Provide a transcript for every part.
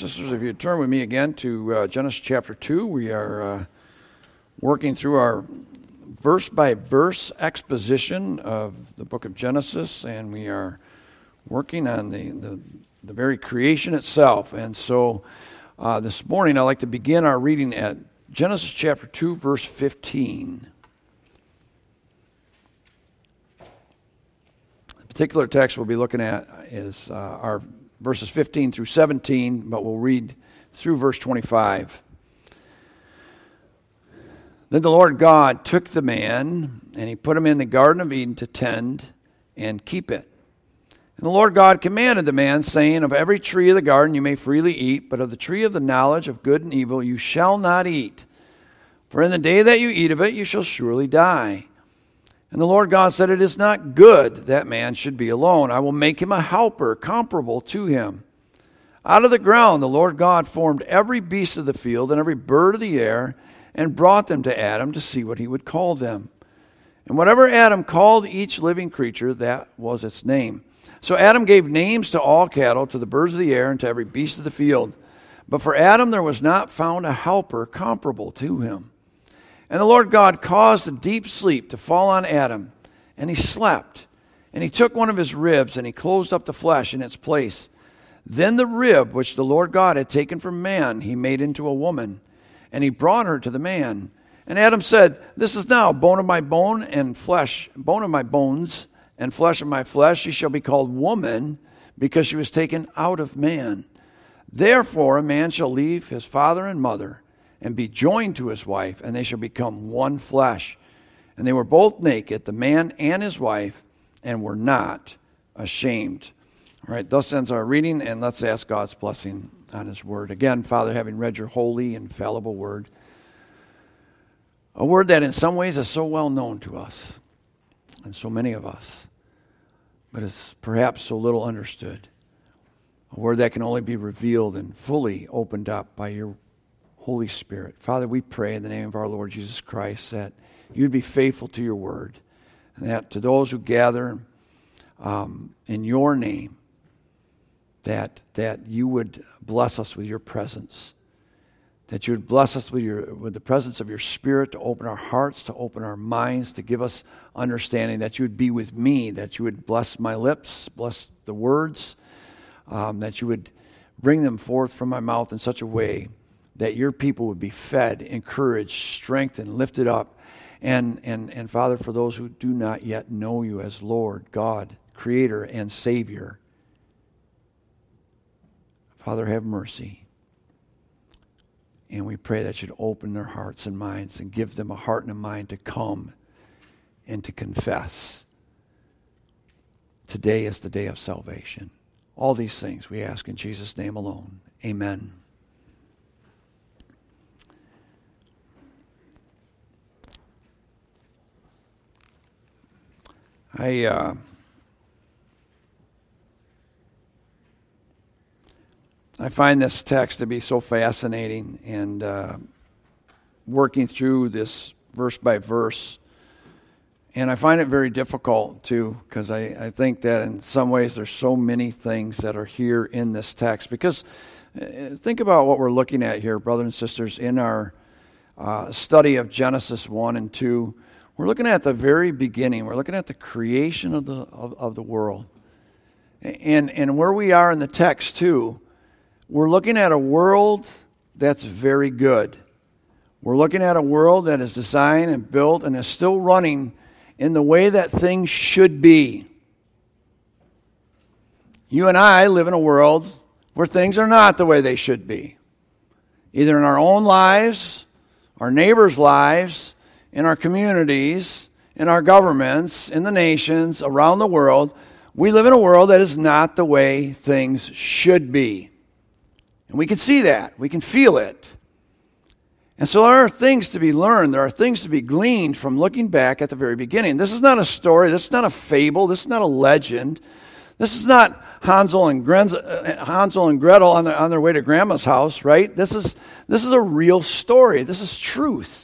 sisters, if you'd turn with me again to Genesis chapter 2, we are working through our verse-by-verse exposition of the book of Genesis, and we are working on the very creation itself. And so this morning I'd like to begin our reading at Genesis chapter 2, verse 15. The particular text we'll be looking at is our verses 15 through 17, but we'll read through verse 25. Then the Lord God took the man, and he put him in the Garden of Eden to tend and keep it. And the Lord God commanded the man, saying, Of every tree of the garden you may freely eat, but of the tree of the knowledge of good and evil you shall not eat. For in the day that you eat of it you shall surely die. And the Lord God said, It is not good that man should be alone. I will make him a helper comparable to him. Out of the ground the Lord God formed every beast of the field and every bird of the air, and brought them to Adam to see what he would call them. And whatever Adam called each living creature, that was its name. So Adam gave names to all cattle, to the birds of the air, and to every beast of the field. But for Adam there was not found a helper comparable to him. And the Lord God caused a deep sleep to fall on Adam, and he slept. And he took one of his ribs, and he closed up the flesh in its place. Then the rib which the Lord God had taken from man, he made into a woman, and he brought her to the man. And Adam said, This is now bone of my bone and flesh, bone of my bones and flesh of my flesh. She shall be called woman, because she was taken out of man. Therefore a man shall leave his father and mother, and be joined to his wife, and they shall become one flesh. And they were both naked, the man and his wife, and were not ashamed. All right, thus ends our reading, and let's ask God's blessing on his word. Again, Father, having read your holy, infallible word, a word that in some ways is so well known to us, and so many of us, but is perhaps so little understood. A word that can only be revealed and fully opened up by your Holy Spirit. Father, we pray in the name of our Lord Jesus Christ that you'd be faithful to your word, and that to those who gather in your name, that you would bless us with your presence, that you would bless us with the presence of your Spirit to open our hearts, to open our minds, to give us understanding, that you would be with me, that you would bless my lips, bless the words, that you would bring them forth from my mouth in such a way that your people would be fed, encouraged, strengthened, lifted up. And Father, for those who do not yet know you as Lord, God, Creator, and Savior, Father, have mercy. And we pray that you'd open their hearts and minds and give them a heart and a mind to come and to confess. Today is the day of salvation. All these things we ask in Jesus' name alone. Amen. I find this text to be so fascinating, and working through this verse by verse, and I find it very difficult too, because I think that in some ways there's so many things that are here in this text. Because think about what we're looking at here, brothers and sisters, in our study of Genesis 1 and 2. We're looking at the very beginning. We're looking at the creation of the world. And where we are in the text too, we're looking at a world that's very good. We're looking at a world that is designed and built and is still running in the way that things should be. You and I live in a world where things are not the way they should be. Either in our own lives, our neighbors' lives, in our communities, in our governments, in the nations, around the world, we live in a world that is not the way things should be. And we can see that. We can feel it. And so there are things to be learned. There are things to be gleaned from looking back at the very beginning. This is not a story. This is not a fable. This is not a legend. This is not Hansel and Gretel on their way to Grandma's house, right? This is a real story. This is truth.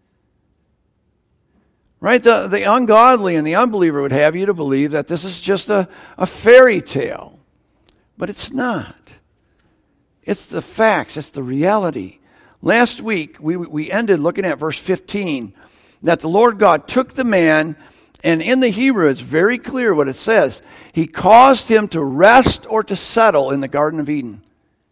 Right? The ungodly and the unbeliever would have you to believe that this is just a fairy tale. But it's not. It's the facts. It's the reality. Last week, we ended looking at verse 15, that the Lord God took the man, and in the Hebrew, it's very clear what it says. He caused him to rest or to settle in the Garden of Eden.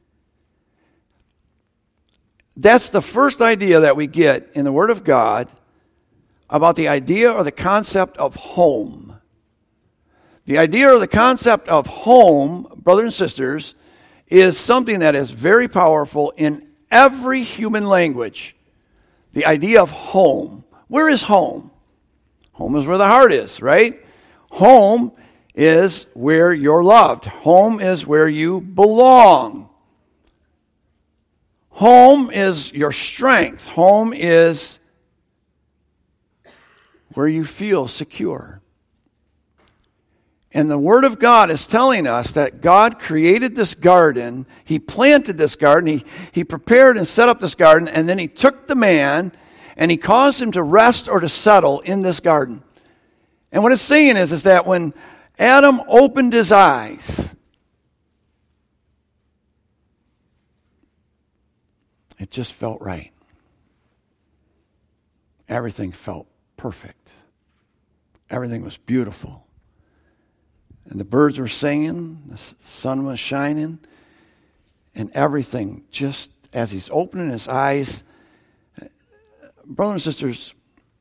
That's the first idea that we get in the Word of God about the idea or the concept of home. The idea or the concept of home, brothers and sisters, is something that is very powerful in every human language. The idea of home. Where is home? Home is where the heart is, right? Home is where you're loved. Home is where you belong. Home is your strength. Home is where you feel secure. And the Word of God is telling us that God created this garden. He planted this garden. He prepared and set up this garden. And then He took the man and He caused him to rest or to settle in this garden. And what it's saying is that when Adam opened his eyes, it just felt right. Everything felt perfect. Everything was beautiful. And the birds were singing, the sun was shining, and everything just as he's opening his eyes. Brothers and sisters,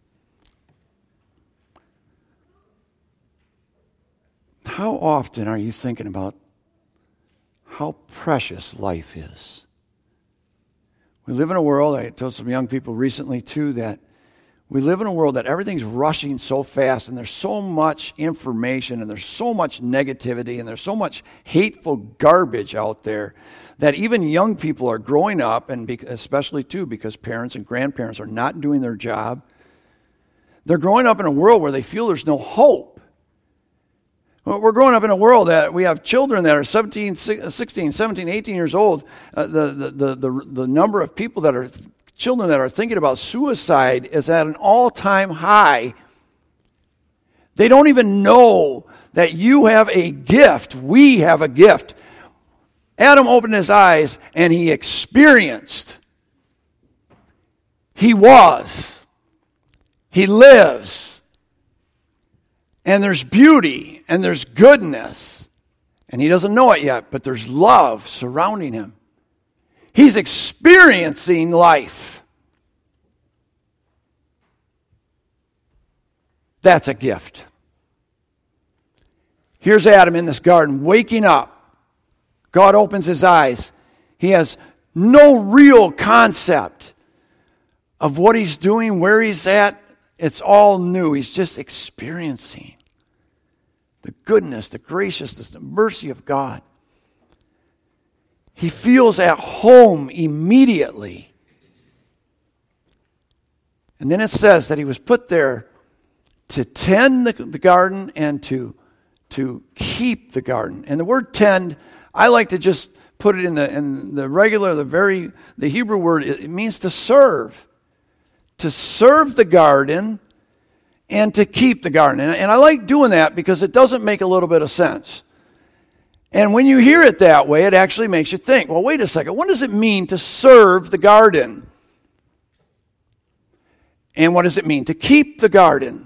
how often are you thinking about how precious life is? We live in a world, I told some young people recently too, that we live in a world that everything's rushing so fast, and there's so much information, and there's so much negativity, and there's so much hateful garbage out there that even young people are growing up, and especially too because parents and grandparents are not doing their job. They're growing up in a world where they feel there's no hope. We're growing up in a world that we have children that are 16, 17, 18 years old. The number of people that are children that are thinking about suicide is at an all-time high. They don't even know that you have a gift. We have a gift. Adam opened his eyes and he experienced. He was. He lives. And there's beauty and there's goodness. And he doesn't know it yet, but there's love surrounding him. He's experiencing life. That's a gift. Here's Adam in this garden, waking up. God opens his eyes. He has no real concept of what he's doing, where he's at. It's all new. He's just experiencing the goodness, the graciousness, the mercy of God. He feels at home immediately. And then it says that he was put there to tend the garden and to keep the garden. And the word tend, I like to just put it in the regular, the Hebrew word, it means to serve. To serve the garden and to keep the garden. And I like doing that because it doesn't make a little bit of sense. And when you hear it that way, it actually makes you think, well, wait a second, what does it mean to serve the garden? And what does it mean to keep the garden?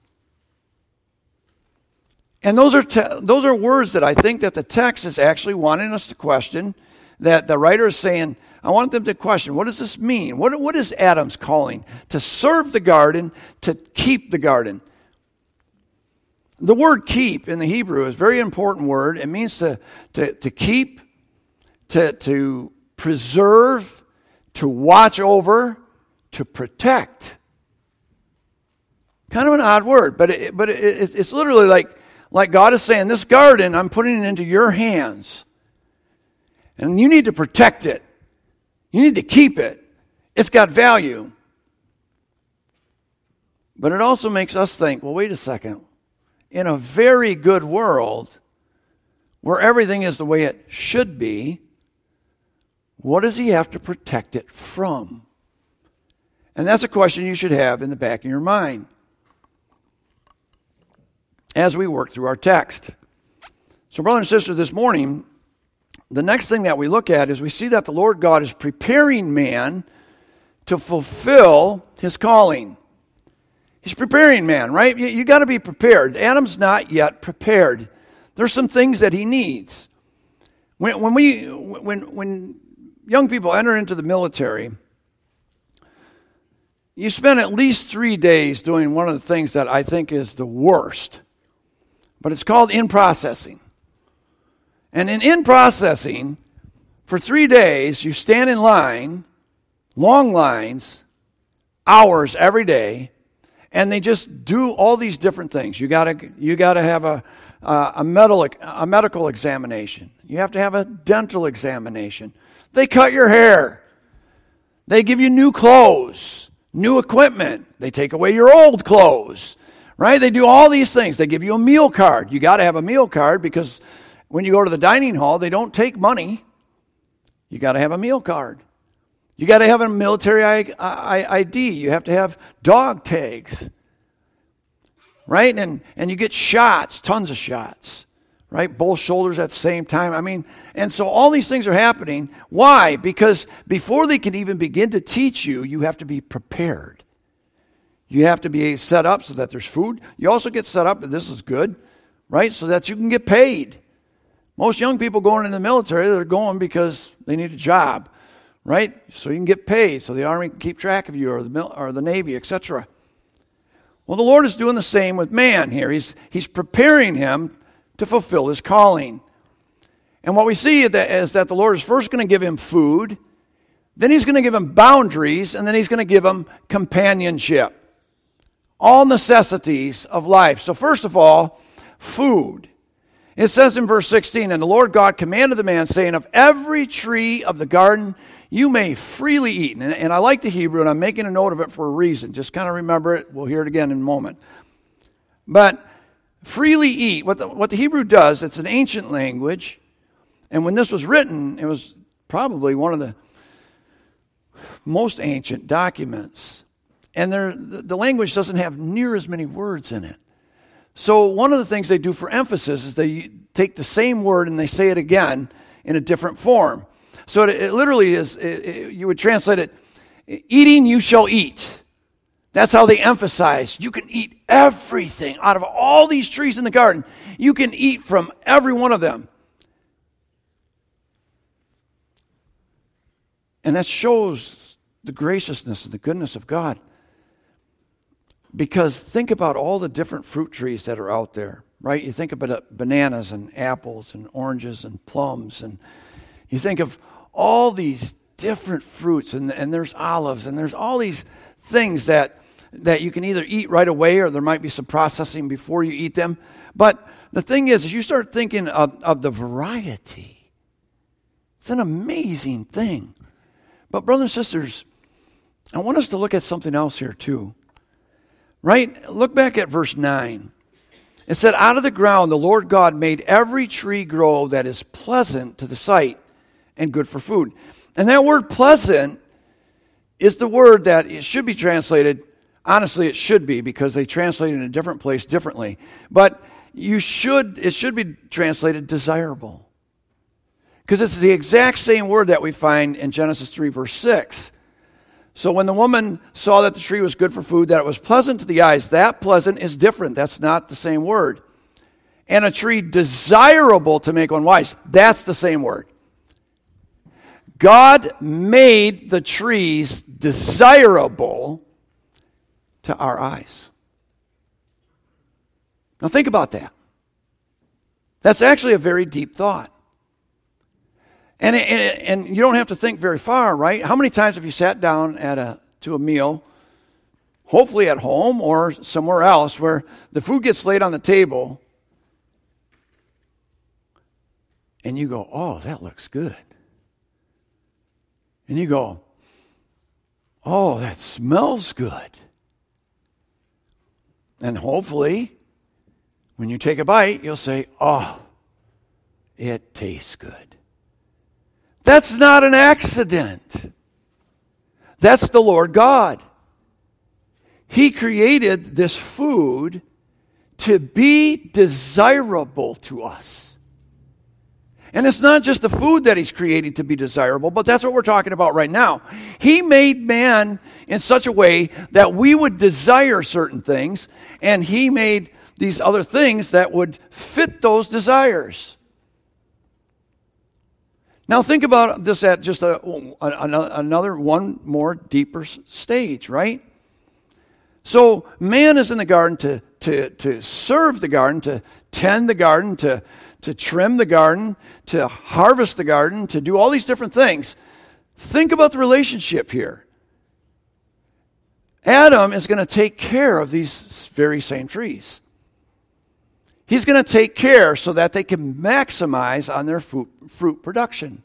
And those are words that I think that the text is actually wanting us to question, that the writer is saying, I want them to question, what does this mean? What is Adam's calling? To serve the garden, to keep the garden. The word keep in the Hebrew is a very important word. It means to keep, to preserve, to watch over, to protect. Kind of an odd word, but it's literally like God is saying, this garden, I'm putting it into your hands. And you need to protect it. You need to keep it. It's got value. But it also makes us think, well, wait a second. In a very good world, where everything is the way it should be, what does he have to protect it from? And that's a question you should have in the back of your mind as we work through our text. So, brother and sister, this morning, the next thing that we look at is we see that the Lord God is preparing man to fulfill his calling. He's preparing man, right? You got to be prepared. Adam's not yet prepared. There's some things that he needs. When young people enter into the military, you spend at least 3 days doing one of the things that I think is the worst. But it's called in-processing. And in in-processing, for 3 days, you stand in line, long lines, hours every day, and they just do all these different things. You gotta have a medical examination. You have to have a dental examination. They cut your hair. They give you new clothes, new equipment. They take away your old clothes, right? They do all these things. They give you a meal card. You got to have a meal card because when you go to the dining hall, they don't take money. You got to have a meal card. You got to have a military ID. You have to have dog tags, right? And you get shots, tons of shots, right? Both shoulders at the same time. I mean, and so all these things are happening. Why? Because before they can even begin to teach you, you have to be prepared. You have to be set up so that there's food. You also get set up, and this is good, right? So that you can get paid. Most young people going in the military, they're going because they need a job, right? So you can get paid, so the Army can keep track of you, or the Navy, etc. Well, the Lord is doing the same with man here. He's preparing him to fulfill his calling. And what we see is that the Lord is first going to give him food, then he's going to give him boundaries, and then he's going to give him companionship. All necessities of life. So first of all, food. It says in verse 16, and the Lord God commanded the man, saying, of every tree of the garden you may freely eat. And I like the Hebrew, and I'm making a note of it for a reason. Just kind of remember it. We'll hear it again in a moment. But freely eat. What the Hebrew does, it's an ancient language. And when this was written, it was probably one of the most ancient documents. And the language doesn't have near as many words in it. So one of the things they do for emphasis is they take the same word and they say it again in a different form. So it literally is, you would translate it, eating you shall eat. That's how they emphasize. You can eat everything out of all these trees in the garden. You can eat from every one of them. And that shows the graciousness and the goodness of God. Because think about all the different fruit trees that are out there, right? You think about bananas and apples and oranges and plums, and you think of all these different fruits, and there's olives, and there's all these things that you can either eat right away, or there might be some processing before you eat them. But the thing is you start thinking of the variety. It's an amazing thing. But brothers and sisters, I want us to look at something else here too. Right? Look back at verse 9. It said, out of the ground the Lord God made every tree grow that is pleasant to the sight and good for food. And that word pleasant is the word that it should be translated, honestly it should be, because they translate it in a different place differently. But it should be translated desirable. Because it's the exact same word that we find in Genesis 3 verse 6. So when the woman saw that the tree was good for food, that it was pleasant to the eyes, that pleasant is different. That's not the same word. And a tree desirable to make one wise, that's the same word. God made the trees desirable to our eyes. Now think about that. That's actually a very deep thought. And you don't have to think very far, right? How many times have you sat down to a meal, hopefully at home or somewhere else, where the food gets laid on the table, and you go, oh, that looks good. And you go, oh, that smells good. And hopefully, when you take a bite, you'll say, oh, it tastes good. That's not an accident. That's the Lord God. He created this food to be desirable to us. And it's not just the food that he's created to be desirable, but that's what we're talking about right now. He made man in such a way that we would desire certain things, and he made these other things that would fit those desires. Now think about this at just another one more deeper stage, right? So man is in the garden to serve the garden, to tend the garden, to trim the garden, to harvest the garden, to do all these different things. Think about the relationship here. Adam is going to take care of these very same trees. He's going to take care so that they can maximize on their fruit production.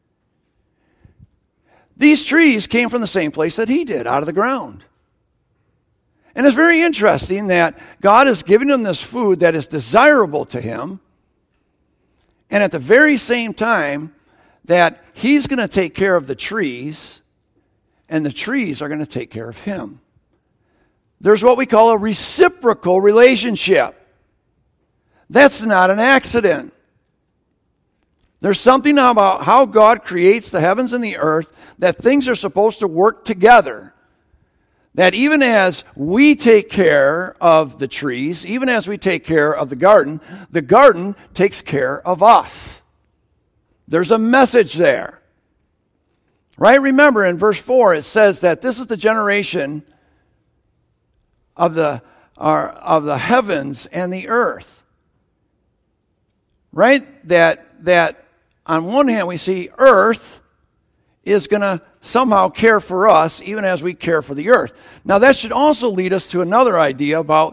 These trees came from the same place that he did, out of the ground. And it's very interesting that God is giving him this food that is desirable to him, and at the very same time that he's going to take care of the trees, and the trees are going to take care of him. There's what we call a reciprocal relationship. That's not an accident. There's something about how God creates the heavens and the earth, that things are supposed to work together. That even as we take care of the trees, even as we take care of the garden takes care of us. There's a message there. Right? Remember in verse 4 it says that this is the generation of the heavens and the earth. Right? That on one hand we see earth is going to somehow care for us even as we care for the earth. Now that should also lead us to another idea about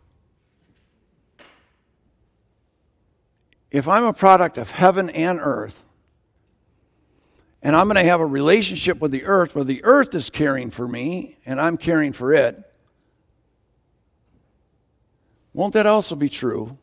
if I'm a product of heaven and earth, and I'm going to have a relationship with the earth where the earth is caring for me and I'm caring for it, won't that also be true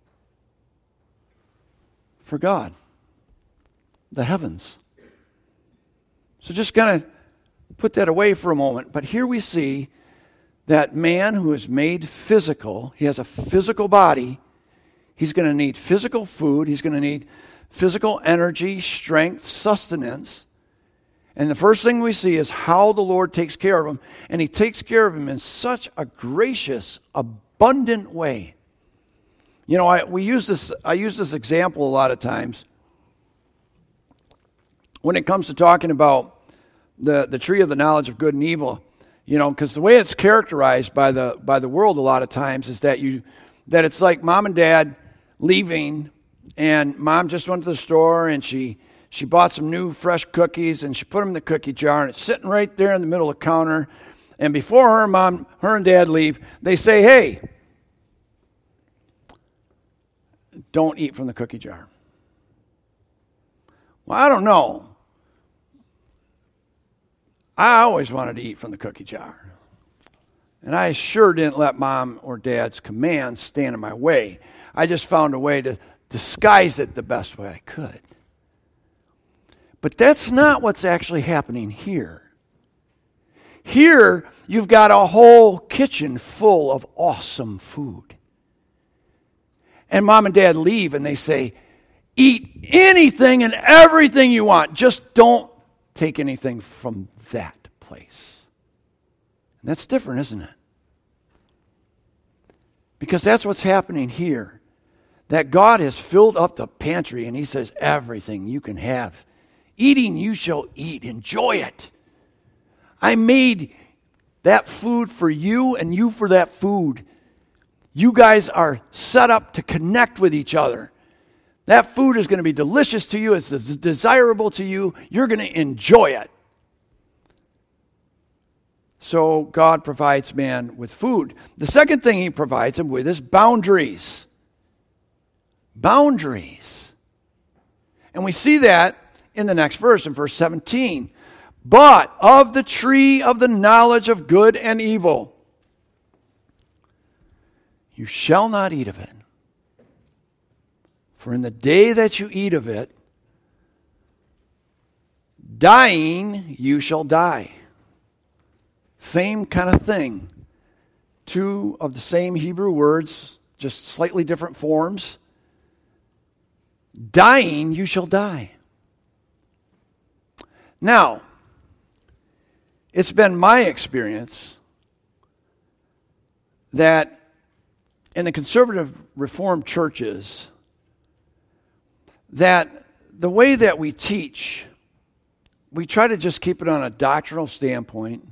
for God, the heavens? So just kind of put that away for a moment. But here we see that man who is made physical, he has a physical body, he's going to need physical food, he's going to need physical energy, strength, sustenance. And the first thing we see is how the Lord takes care of him. And he takes care of him in such a gracious, abundant way. You know, I use this example a lot of times when it comes to talking about the tree of the knowledge of good and evil. You know, because the way it's characterized by the world a lot of times is that it's like mom and dad leaving, and mom just went to the store and she bought some new fresh cookies and she put them in the cookie jar, and it's sitting right there in the middle of the counter. And before her and dad leave, they say, "Hey, don't eat from the cookie jar." Well, I don't know. I always wanted to eat from the cookie jar. And I sure didn't let mom or dad's commands stand in my way. I just found a way to disguise it the best way I could. But that's not what's actually happening here. Here, you've got a whole kitchen full of awesome food. And mom and dad leave and they say, "Eat anything and everything you want. Just don't take anything from that place." And that's different, isn't it? Because that's what's happening here. That God has filled up the pantry and he says, everything you can have. Eating you shall eat. Enjoy it. I made that food for you and you for that food. You guys are set up to connect with each other. That food is going to be delicious to you. It's desirable to you. You're going to enjoy it. So God provides man with food. The second thing he provides him with is boundaries. Boundaries. And we see that in the next verse, in verse 17. But of the tree of the knowledge of good and evil, you shall not eat of it. For in the day that you eat of it, dying you shall die. Same kind of thing. Two of the same Hebrew words, just slightly different forms. dying you shall die. Now, it's been my experience that in the conservative Reformed churches, that the way that we teach, we try to just keep it on a doctrinal standpoint.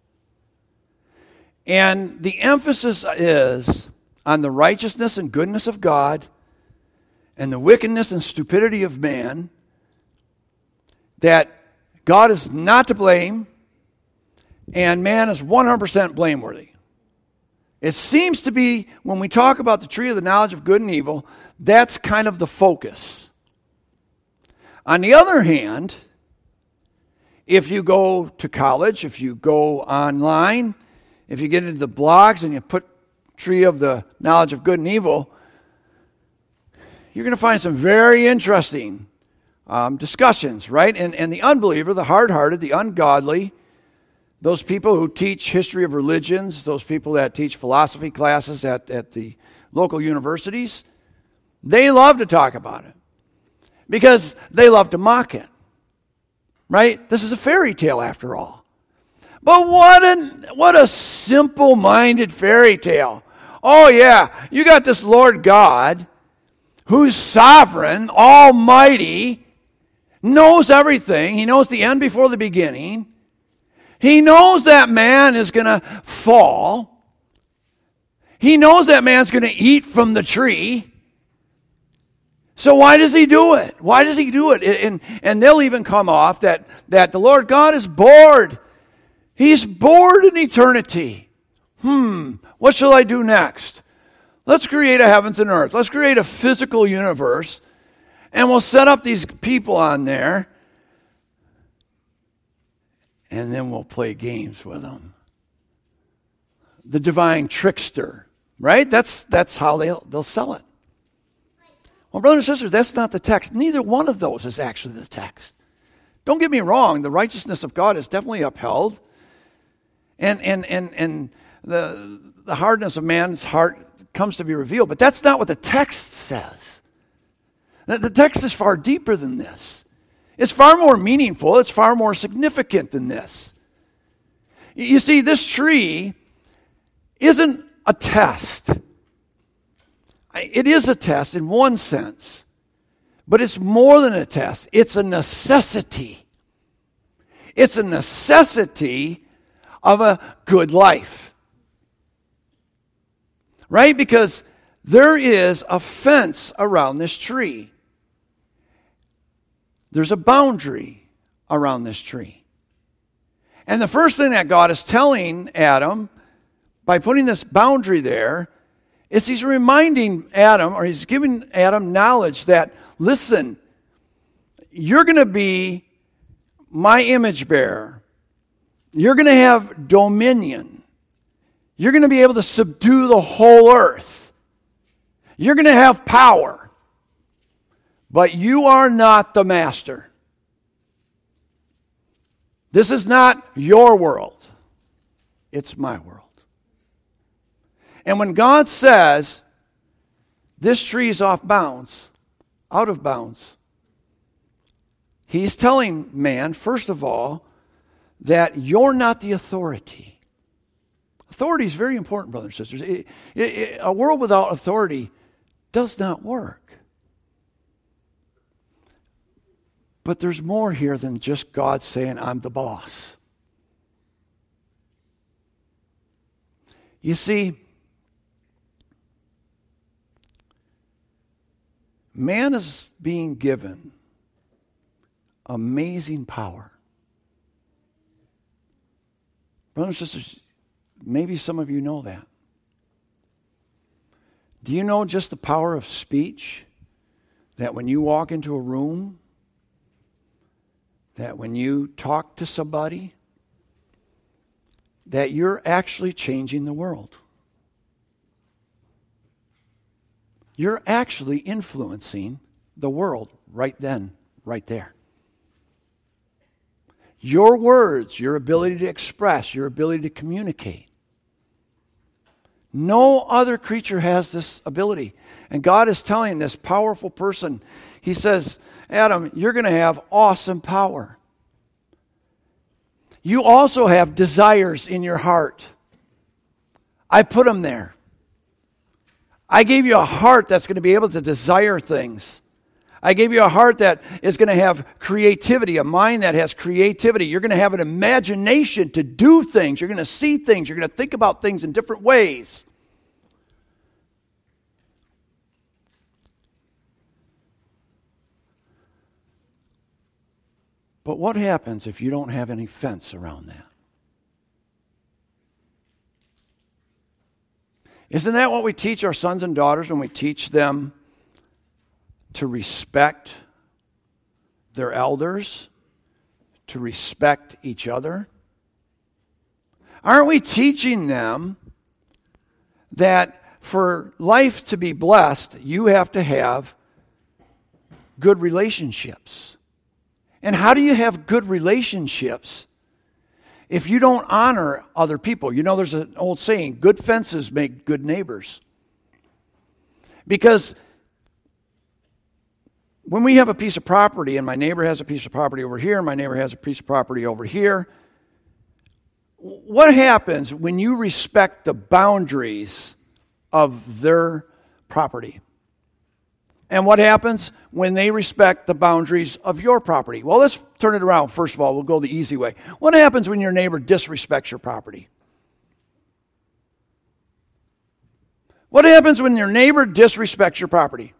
And the emphasis is on the righteousness and goodness of God and the wickedness and stupidity of man, that God is not to blame and man is 100% blameworthy. It seems to be, when we talk about the tree of the knowledge of good and evil, that's kind of the focus. On the other hand, if you go to college, if you go online, if you get into the blogs and you put tree of the knowledge of good and evil, you're going to find some very interesting discussions, right? And the unbeliever, the hard-hearted, the ungodly, those people who teach history of religions, those people that teach philosophy classes at the local universities, they love to talk about it because they love to mock it, right? This is a fairy tale after all. But what a simple-minded fairy tale. Oh yeah, you got this Lord God who's sovereign, almighty, knows everything. He knows the end before the beginning. He knows that man is going to fall. He knows that man's going to eat from the tree. So why does he do it? Why does he do it? And they'll even come off that the Lord God is bored. He's bored in eternity. What shall I do next? Let's create a heavens and earth. Let's create a physical universe. And we'll set up these people on there. And then we'll play games with them. The divine trickster, right? That's how they'll sell it. Well, brothers and sisters, that's not the text. Neither one of those is actually the text. Don't get me wrong. The righteousness of God is definitely upheld. And the hardness of man's heart comes to be revealed. But that's not what the text says. The text is far deeper than this. It's far more meaningful. It's far more significant than this. You see, this tree isn't a test. It is a test in one sense, but it's more than a test. It's a necessity. It's a necessity of a good life. Right? Because there is a fence around this tree. There's a boundary around this tree. And the first thing that God is telling Adam by putting this boundary there is he's reminding Adam, or he's giving Adam knowledge that, listen, you're going to be my image bearer. You're going to have dominion. You're going to be able to subdue the whole earth. You're going to have power. But you are not the master. This is not your world. It's my world. And when God says, this tree is off bounds, out of bounds, he's telling man, first of all, that you're not the authority. Authority is very important, brothers and sisters. A world without authority does not work. But there's more here than just God saying, I'm the boss. You see, man is being given amazing power. Brothers and sisters, maybe some of you know that. Do you know just the power of speech? That when you walk into a room, that when you talk to somebody, that you're actually changing the world. You're actually influencing the world right then, right there. Your words, your ability to express, your ability to communicate. No other creature has this ability. And God is telling this powerful person, He says, Adam, you're going to have awesome power. You also have desires in your heart. I put them there. I gave you a heart that's going to be able to desire things. I gave you a heart that is going to have creativity, a mind that has creativity. You're going to have an imagination to do things. You're going to see things. You're going to think about things in different ways. But what happens if you don't have any fence around that? Isn't that what we teach our sons and daughters when we teach them to respect their elders, to respect each other? Aren't we teaching them that for life to be blessed, you have to have good relationships? And how do you have good relationships if you don't honor other people? You know, there's an old saying, good fences make good neighbors. Because when we have a piece of property, and my neighbor has a piece of property over here, and my neighbor has a piece of property over here, what happens when you respect the boundaries of their property? And what happens when they respect the boundaries of your property? Well, let's turn it around. First of all, we'll go the easy way. What happens when your neighbor disrespects your property? What happens when your neighbor disrespects your property?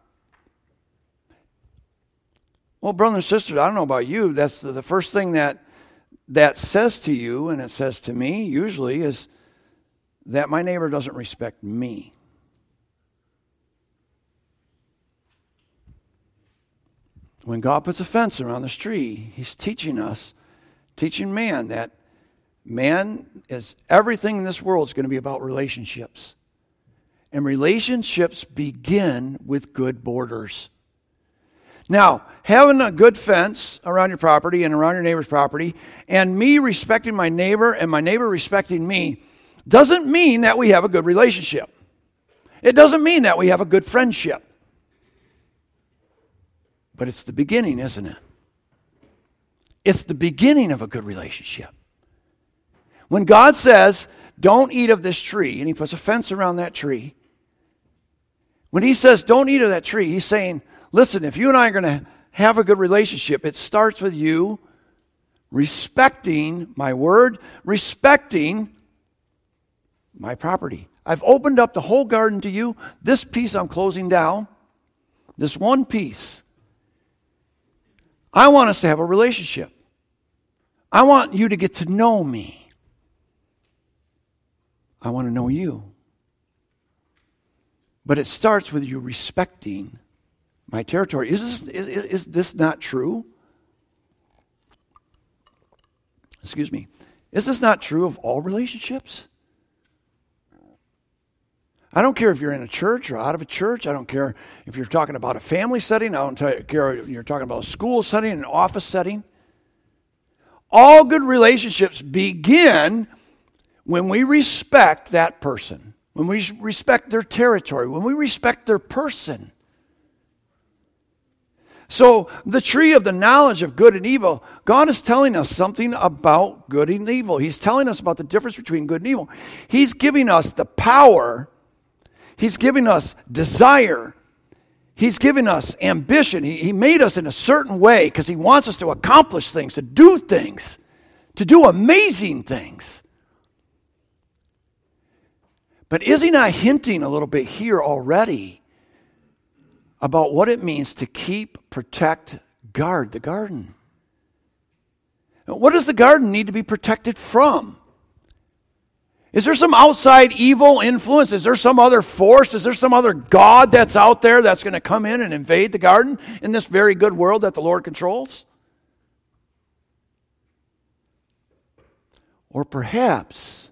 Well, brothers and sisters, I don't know about you. That's the first thing that says to you, and it says to me usually, is that my neighbor doesn't respect me. When God puts a fence around this tree, He's teaching man that man is everything in this world is going to be about relationships. And relationships begin with good borders. Now, having a good fence around your property and around your neighbor's property, and me respecting my neighbor and my neighbor respecting me, doesn't mean that we have a good relationship. It doesn't mean that we have a good friendship. But it's the beginning, isn't it? It's the beginning of a good relationship. When God says, don't eat of this tree, and He puts a fence around that tree, when He says, don't eat of that tree, He's saying, listen, if you and I are going to have a good relationship, it starts with you respecting my word, respecting my property. I've opened up the whole garden to you. This piece I'm closing down, this one piece. I want us to have a relationship. I want you to get to know me. I want to know you. But it starts with you respecting my territory. Is this not true? Excuse me. Is this not true of all relationships? I don't care if you're in a church or out of a church. I don't care if you're talking about a family setting. I don't care if you're talking about a school setting, an office setting. All good relationships begin when we respect that person, when we respect their territory, when we respect their person. So the tree of the knowledge of good and evil, God is telling us something about good and evil. He's telling us about the difference between good and evil. He's giving us the power. He's giving us desire. He's giving us ambition. He made us in a certain way because He wants us to accomplish things, to do amazing things. But is He not hinting a little bit here already about what it means to keep, protect, guard the garden? What does the garden need to be protected from? Is there some outside evil influence? Is there some other force? Is there some other God that's out there that's going to come in and invade the garden in this very good world that the Lord controls? Or perhaps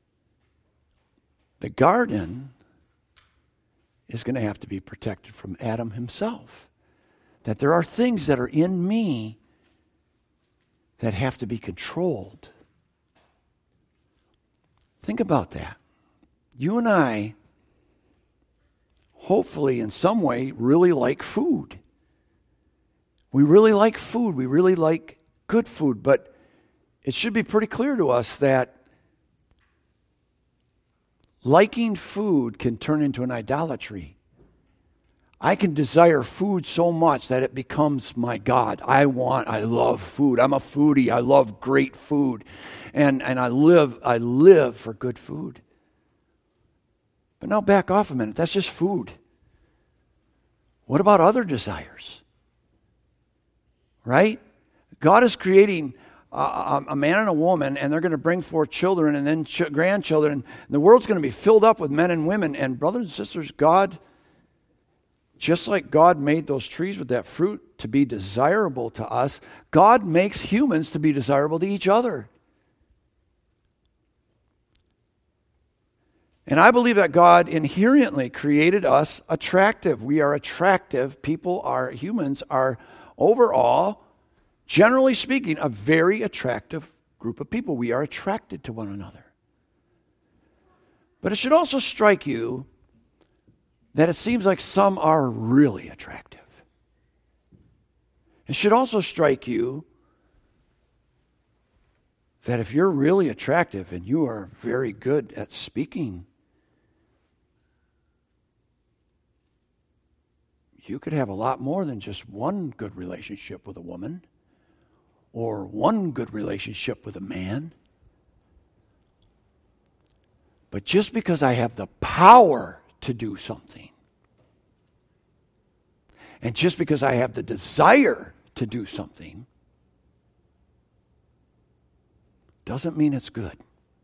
the garden is going to have to be protected from Adam himself. That there are things that are in me that have to be controlled. Think about that. You and I, hopefully in some way, really like food. We really like food. We really like good food. But it should be pretty clear to us that liking food can turn into an idolatry. I can desire food so much that it becomes my God. I love food. I'm a foodie. I love great food. And I live for good food. But now back off a minute. That's just food. What about other desires? Right? God is creating a man and a woman, and they're going to bring forth children and then grandchildren. And the world's going to be filled up with men and women. And brothers and sisters, God, just like God made those trees with that fruit to be desirable to us, God makes humans to be desirable to each other. And I believe that God inherently created us attractive. We are attractive. Humans are overall, generally speaking, a very attractive group of people. We are attracted to one another. But it should also strike you that it seems like some are really attractive. It should also strike you that if you're really attractive and you are very good at speaking, you could have a lot more than just one good relationship with a woman or one good relationship with a man. But just because I have the power to do something, and just because I have the desire to do something, doesn't mean it's good.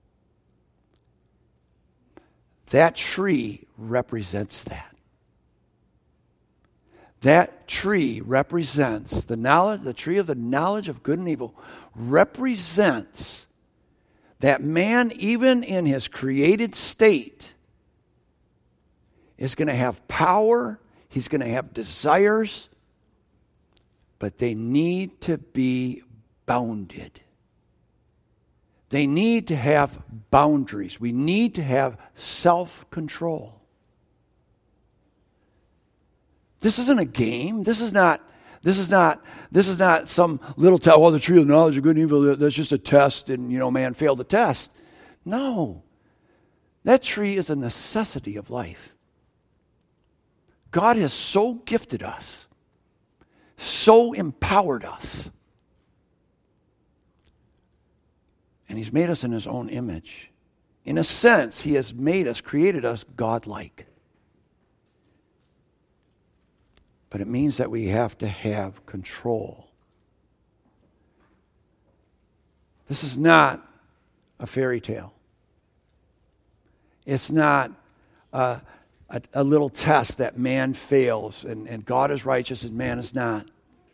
That tree represents that. That tree represents the tree of the knowledge of good and evil represents that man, even in his created state, is going to have power, he's going to have desires, but they need to be bounded. They need to have boundaries. We need to have self-control. This isn't a game. This is not some little test. Well, the tree of the knowledge of good and evil, that's just a test, and man failed the test. No. That tree is a necessity of life. God has so gifted us, so empowered us, and He's made us in His own image. In a sense, He has created us God-like. But it means that we have to have control. This is not a fairy tale. It's not a little test that man fails and God is righteous and man is not.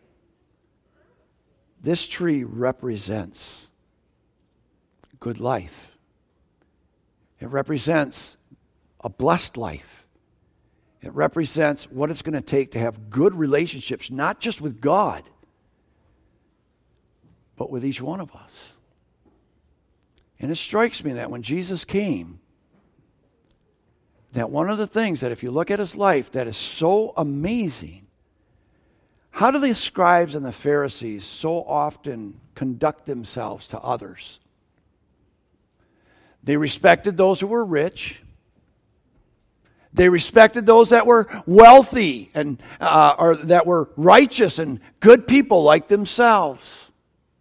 This tree represents good life. It represents a blessed life. It represents what it's going to take to have good relationships, not just with God, but with each one of us. And it strikes me that when Jesus came, that one of the things that if you look at His life that is so amazing, how do the scribes and the Pharisees so often conduct themselves to others? They respected those who were rich. They respected those that were wealthy and or that were righteous and good people like themselves.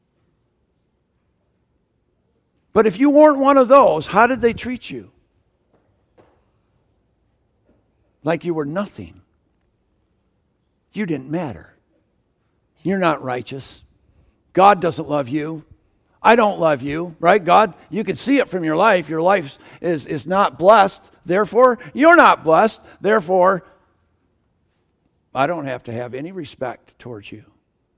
But if you weren't one of those, how did they treat you? Like you were nothing. You didn't matter. You're not righteous. God doesn't love you. I don't love you, right? God, you can see it from your life. Your life is not blessed. Therefore, you're not blessed. Therefore, I don't have to have any respect towards you.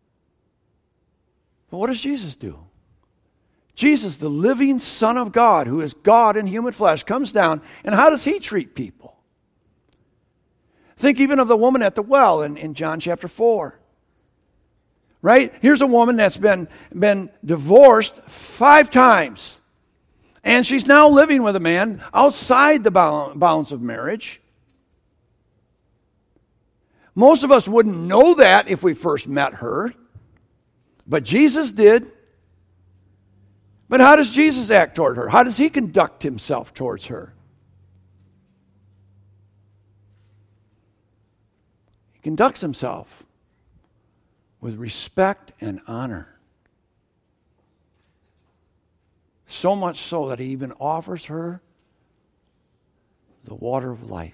But what does Jesus do? Jesus, the living Son of God, who is God in human flesh, comes down, and how does He treat people? Think even of the woman at the well in John chapter 4. Right? Here's a woman that's been divorced 5 times. And she's now living with a man outside the bounds of marriage. Most of us wouldn't know that if we first met her, but Jesus did. But how does Jesus act toward her? How does he conduct himself towards her? He conducts himself with respect and honor. So much so that he even offers her the water of life.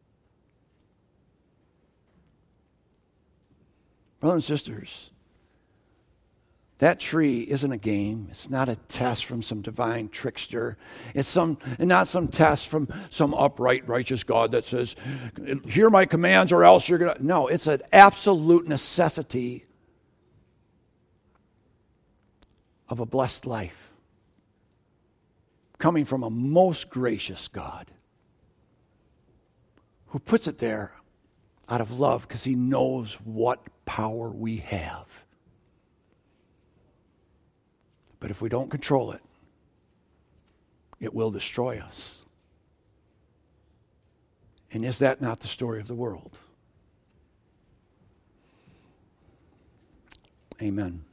Brothers and sisters, that tree isn't a game. It's not a test from some divine trickster. It's not some test from some upright, righteous God that says, hear my commands or else you're going to... No, it's an absolute necessity of a blessed life coming from a most gracious God who puts it there out of love because he knows what power we have. But if we don't control it, it will destroy us. And is that not the story of the world? Amen.